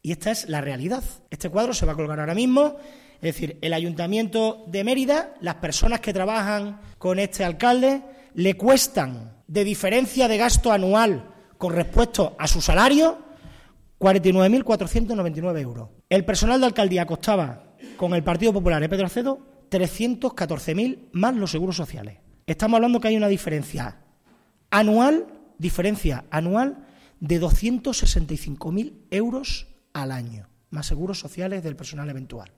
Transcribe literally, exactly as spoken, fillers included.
Y esta es la realidad. Este cuadro se va a colgar ahora mismo. Es decir, el Ayuntamiento de Mérida, las personas que trabajan con este alcalde, le cuestan de diferencia de gasto anual con respecto a su salario cuarenta y nueve mil cuatrocientos noventa y nueve euros. El personal de alcaldía costaba, con el Partido Popular y Pedro Acedo, trescientos catorce mil más los seguros sociales. Estamos hablando que hay una diferencia anual, diferencia anual de doscientos sesenta y cinco mil euros al año, más seguros sociales del personal eventual.